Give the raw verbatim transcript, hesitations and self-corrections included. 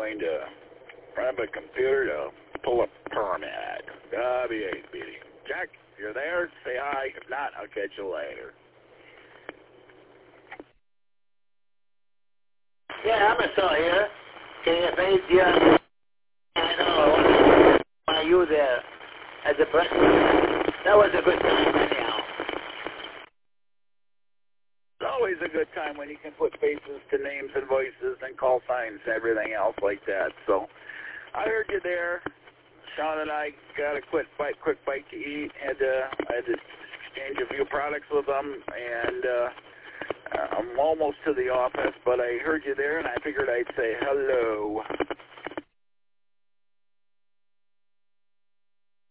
going to grab a computer to pull up permit. W eight B D. Jack, if you're there, say hi. If not, I'll catch you later. Yeah, I'm still here. Can you face you? I know. Are you there as a president? That was a good time anyhow. It's always a good time when you can put faces to names and voices and call signs and everything else like that. So I heard you there. Sean and I got a quick bite, quick bite to eat, and uh, I had to exchange a few products with them, and uh, I'm almost to the office, but I heard you there, and I figured I'd say hello.